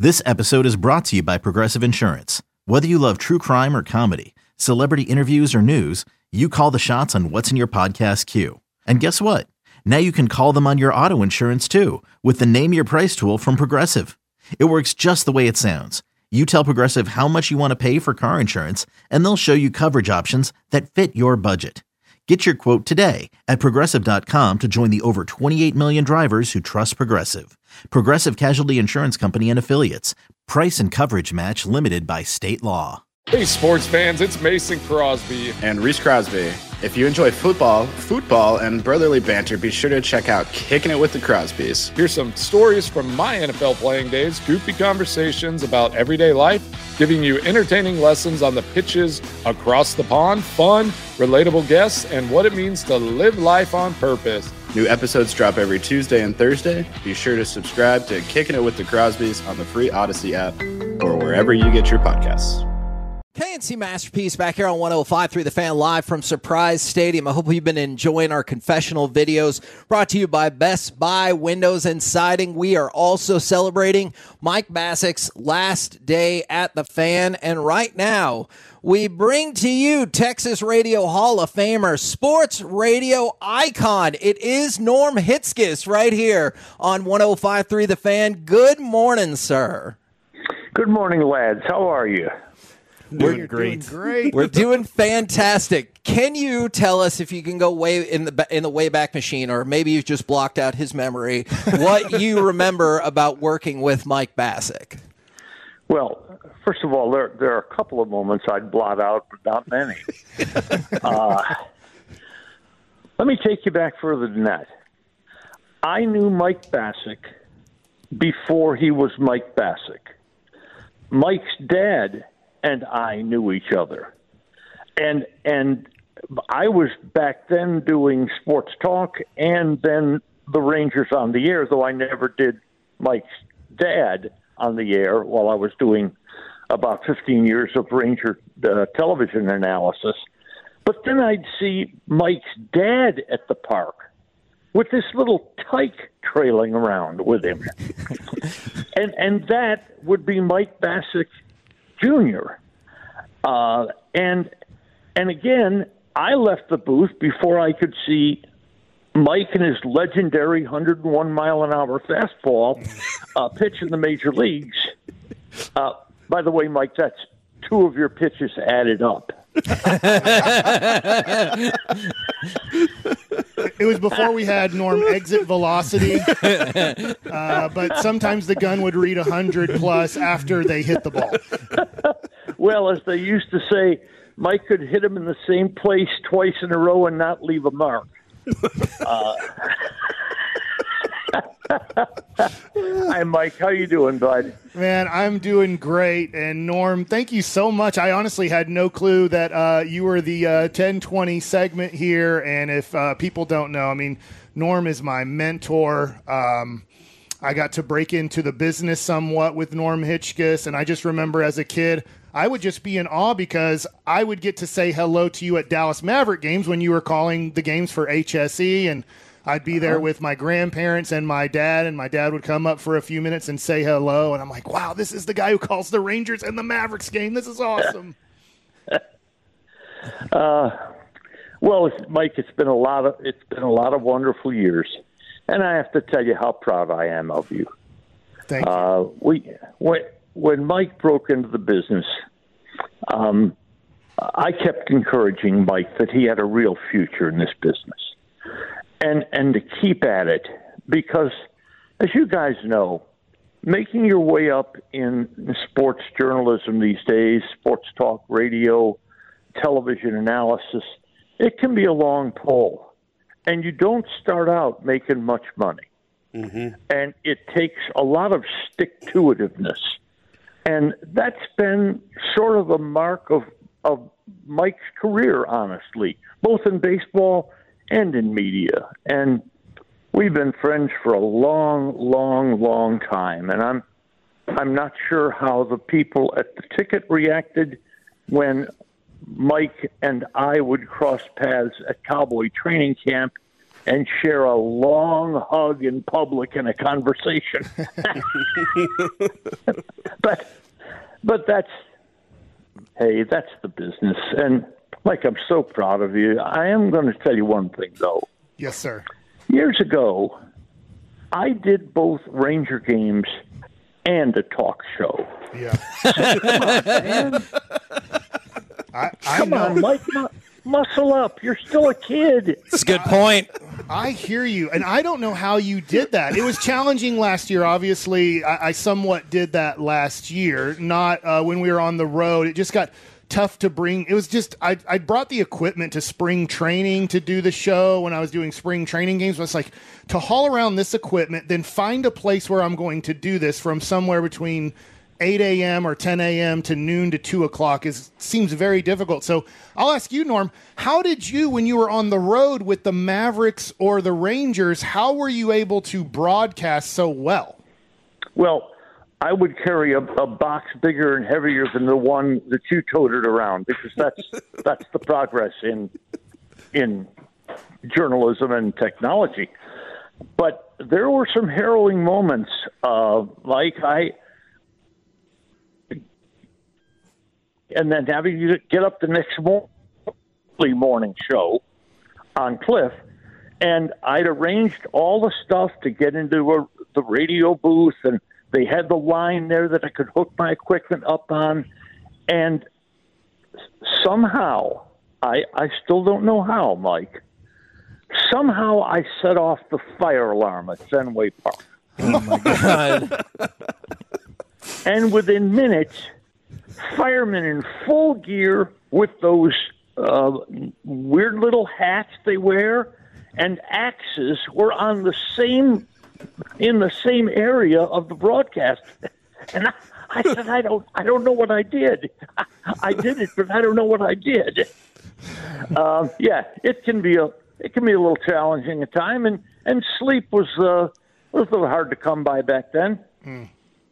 This episode is brought to you by Progressive Insurance. Whether you love true crime or comedy, celebrity interviews or news, you call the shots on what's in your podcast queue. And guess what? Now you can call them on your auto insurance too with the Name Your Price tool from Progressive. It works just the way it sounds. You tell Progressive how much you want to pay for car insurance, and they'll show you coverage options that fit your budget. Get your quote today at Progressive.com to join the over 28 million drivers who trust Progressive. Progressive Casualty Insurance Company and Affiliates. Price and coverage match limited by state law. Hey, sports fans, it's Mason Crosby. And Reese Crosby. If you enjoy football, and brotherly banter, be sure to check out Kicking It with the Crosbys. Here's some stories from my NFL playing days, goofy conversations about everyday life, giving you entertaining lessons on the pitches across the pond, fun, relatable guests, and what it means to live life on purpose. New episodes drop every Tuesday and Thursday. Be sure to subscribe to Kicking It with the Crosbys on the free Odyssey app or wherever you get your podcasts. KNC Masterpiece back here on 105.3 The Fan, live from Surprise Stadium. I hope you've been enjoying our confessional videos brought to you by Best Buy Windows and Siding. We are also celebrating Mike Basic's last day at the Fan. And right now, we bring to you Texas Radio Hall of Famer, sports radio icon. It is Norm Hitzges right here on 105.3 The Fan. Good morning, sir. Good morning, lads. How are you? We're great. We're doing fantastic. Can you tell us, if you can go way in the Wayback Machine, or maybe you've just blocked out his memory, what you remember about working with Mike Bacic? Well, first of all, there are a couple of moments I'd blot out, but not many. Let me take you back further than that. I knew Mike Bacic before he was Mike Bacic. Mike's dad and I knew each other. And I was back then doing sports talk and then the Rangers on the air, though I never did Mike's dad on the air while I was doing about 15 years of Ranger television analysis. But then I'd see Mike's dad at the park with this little tyke trailing around with him. and that would be Mike Bacic Jr. And again, I left the booth before I could see Mike and his legendary 101-mile-an-hour fastball pitch in the major leagues. By the way, Mike, that's two of your pitches added up. It was before we had Norm exit velocity, but sometimes the gun would read 100 plus after they hit the ball. Well, as they used to say, Mike could hit him in the same place twice in a row and not leave a mark. Hi, Mike. How you doing, bud? Man, I'm doing great. And Norm, thank you so much. I honestly had no clue that you were the 1020 segment here. And if people don't know, I mean, Norm is my mentor. I got to break into the business somewhat with Norm Hitzges. And I just remember as a kid, I would just be in awe because I would get to say hello to you at Dallas Maverick games when you were calling the games for HSE, and I'd be there with my grandparents and my dad would come up for a few minutes and say hello, and I'm like, wow, this is the guy who calls the Rangers and the Mavericks game. This is awesome. Well, Mike, it's been a lot of wonderful years, and I have to tell you how proud I am of you. Thank you. When Mike broke into the business, I kept encouraging Mike that he had a real future in this business and to keep at it because, as you guys know, making your way up in sports journalism these days, sports talk, radio, television analysis, it can be a long pull. And you don't start out making much money. Mm-hmm. And it takes a lot of stick-to-itiveness. And that's been sort of a mark of Mike's career, honestly, both in baseball and in media. And we've been friends for a long, long, long time. And I'm not sure how the people at the ticket reacted when Mike and I would cross paths at Cowboy training camp and share a long hug in public in a conversation. but that's the business. And Mike, I'm so proud of you. I am going to tell you one thing, though. Yes, sir. Years ago, I did both Ranger games and a talk show. Yeah. Come on, Mike. Muscle up. You're still a kid. That's a good point. I hear you, and I don't know how you did that. It was challenging last year. Obviously, I somewhat did that last year, not when we were on the road. It just got tough to bring. It was just I brought the equipment to spring training to do the show when I was doing spring training games. But it's like to haul around this equipment, then find a place where I'm going to do this from somewhere between 8 a.m. or 10 a.m. to noon to 2 o'clock seems very difficult. So I'll ask you, Norm, how did you, when you were on the road with the Mavericks or the Rangers, how were you able to broadcast so well? Well, I would carry a box bigger and heavier than the one that you toted around, because that's the progress in journalism and technology. But there were some harrowing moments, and then having to get up the next morning show on Cliff, and I'd arranged all the stuff to get into the radio booth, and they had the line there that I could hook my equipment up on, and somehow, I still don't know how, Mike, somehow I set off the fire alarm at Fenway Park. Oh, my God. And within minutes, firemen in full gear with those weird little hats they wear and axes were in the same area of the broadcast. And I said, I don't know what I did. I did it, but I don't know what I did. It can be a little challenging at time, and sleep was a little hard to come by back then. Mm.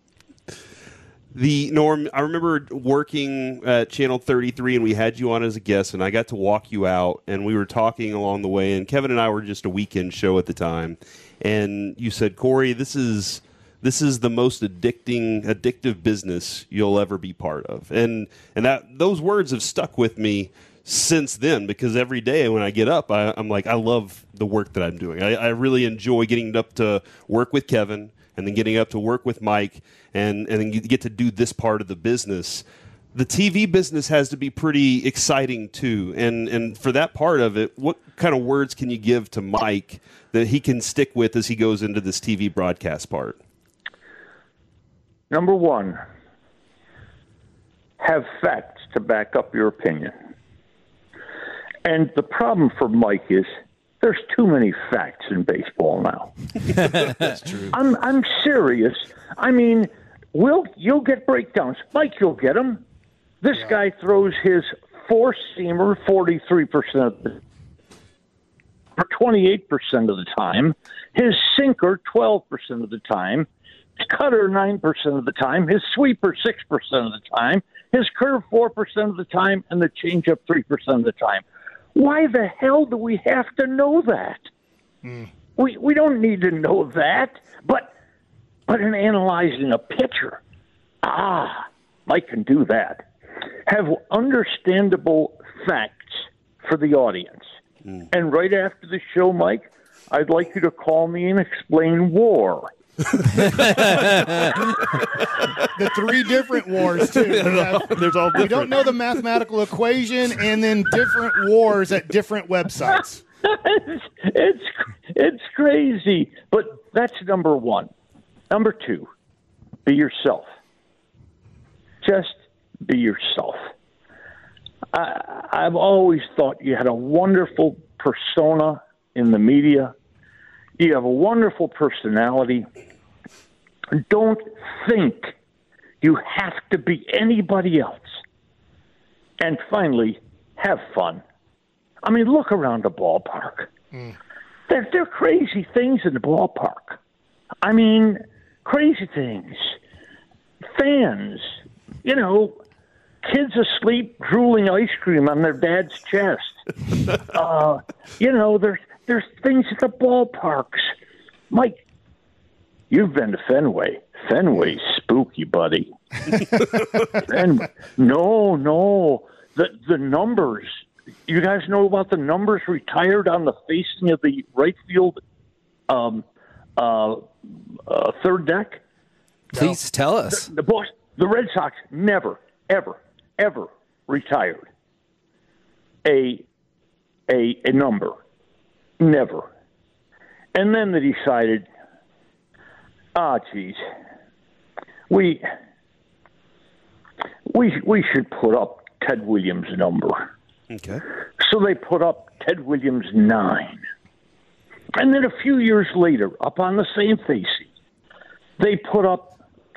Norm, I remember working at Channel 33, and we had you on as a guest, and I got to walk you out, and we were talking along the way, and Kevin and I were just a weekend show at the time, and you said, Corey, this is the most addictive business you'll ever be part of, and those words have stuck with me since then, because every day when I get up, I'm like, I love the work that I'm doing. I really enjoy getting up to work with Kevin, and then getting up to work with Mike, and then you get to do this part of the business. The TV business has to be pretty exciting too, and for that part of it, what kind of words can you give to Mike that he can stick with as he goes into this TV broadcast part? Number one, have facts to back up your opinion. And the problem for Mike is there's too many facts in baseball now. That's true. I'm serious. I mean, you'll get breakdowns. Mike, you'll get them. This guy throws his four-seamer 43% or 28% of the time, his sinker 12% of the time, his cutter 9% of the time, his sweeper 6% of the time, his curve 4% of the time, and the changeup 3% of the time. Why the hell do we have to know that? We don't need to know that. But in analyzing a pitcher, Mike can do that. Have understandable facts for the audience. And right after the show, Mike, I'd like you to call me and explain WAR. The three different wars too. We don't know the mathematical equation, and then different wars at different websites. It's crazy, but that's number one. Number two, be yourself. Just be yourself. I've always thought you had a wonderful persona in the media. You have a wonderful personality. Don't think you have to be anybody else. And finally, have fun. I mean, look around the ballpark. There are crazy things in the ballpark. I mean, crazy things. Fans, kids asleep drooling ice cream on their dad's chest. there's things at the ballparks. Mike, you've been to Fenway. Fenway's spooky, buddy. No. The numbers. You guys know about the numbers retired on the facing of the right field third deck? Please tell us. The Red Sox never, ever retired a number. Never. And then they decided, geez, we should put up Ted Williams' number. Okay. So they put up Ted Williams 9. And then a few years later, up on the same facing, they put up,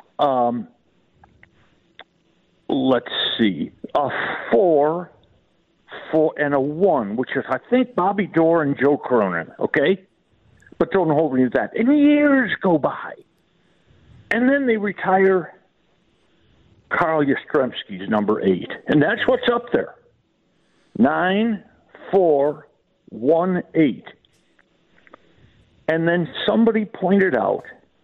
let's see, a 4 and a 1, which is, I think, Bobby Dorr and Joe Cronin, okay? But don't hold me to that. And years go by. And then they retire Carl Yastrzemski's number 8. And that's what's up there. 9, 4, 1, 8. And then somebody pointed out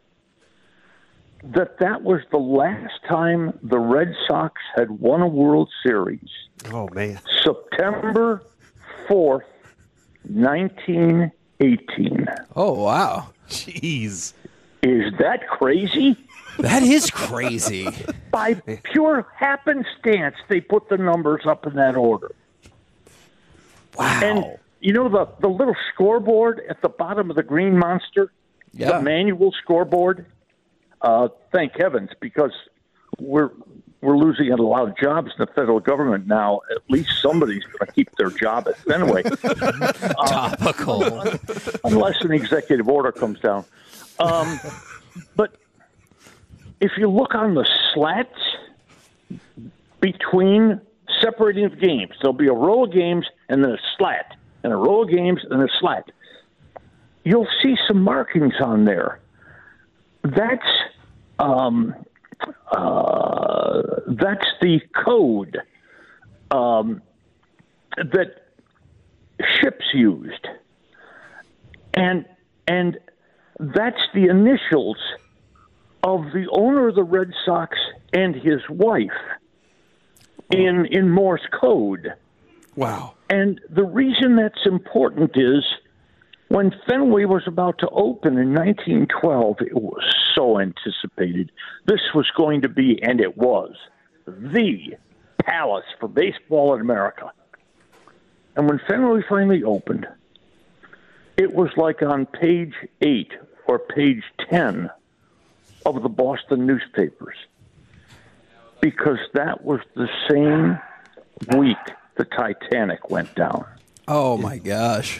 that was the last time the Red Sox had won a World Series. Oh, man. September 4th, 1918. Oh, wow. Jeez. Is that crazy? That is crazy. By pure happenstance, they put the numbers up in that order. Wow. And you know the little scoreboard at the bottom of the Green Monster? Yeah. The manual scoreboard? Thank heavens, because we're losing a lot of jobs in the federal government now. At least somebody's going to keep their job at Fenway. Topical. Unless an executive order comes down. But if you look on the slats between separating the games, there'll be a row of games and then a slat, and a row of games and a slat. You'll see some markings on there. That's the code that ships used, and that's the initials of the owner of the Red Sox and his wife in Morse code. Wow. And the reason that's important is when Fenway was about to open in 1912, it was so anticipated. This was going to be, and it was, the palace for baseball in America. And when Fenway finally opened, it was like on page 8 or page 10 of the Boston newspapers, because that was the same week the Titanic went down. Oh, my gosh.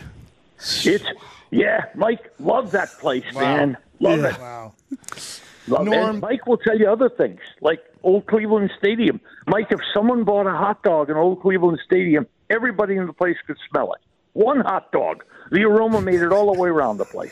Mike, love that place, man. Love it. Wow. Love it. And Mike will tell you other things, like Old Cleveland Stadium. Mike, if someone bought a hot dog in Old Cleveland Stadium, everybody in the place could smell it. One hot dog. The aroma made it all the way around the place.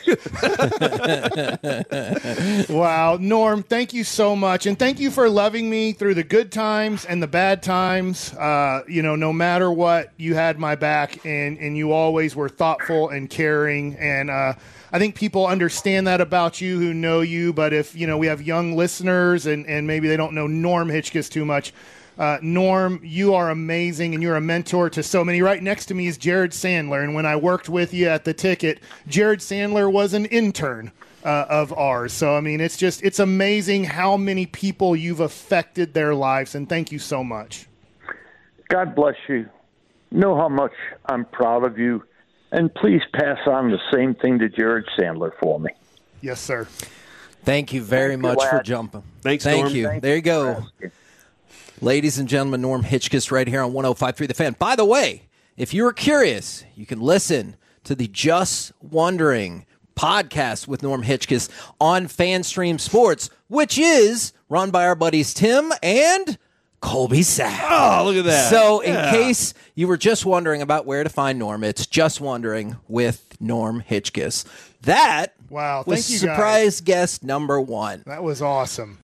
Wow. Norm, thank you so much. And thank you for loving me through the good times and the bad times. No matter what, you had my back, and you always were thoughtful and caring. And I think people understand that about you who know you. But if, we have young listeners and maybe they don't know Norm Hitchkiss too much, Norm, you are amazing, and you're a mentor to so many. Right next to me is Jared Sandler, and when I worked with you at the Ticket, Jared Sandler was an intern of ours. So, it's amazing how many people you've affected their lives, and thank you so much. God bless you. Know how much I'm proud of you, and please pass on the same thing to Jared Sandler for me. Yes, sir. Thank you very much for jumping. Thanks, Thank Norm. you. There you go. Ladies and gentlemen, Norm Hitchkiss right here on 105.3 The Fan. By the way, if you're curious, you can listen to the Just Wondering podcast with Norm Hitchkiss on FanStream Sports, which is run by our buddies Tim and Colby Sapp. Oh, look at that. So in case you were just wondering about where to find Norm, it's Just Wondering with Norm Hitchkiss. That Wow, was thank you, guys. surprise guest number 1. That was awesome.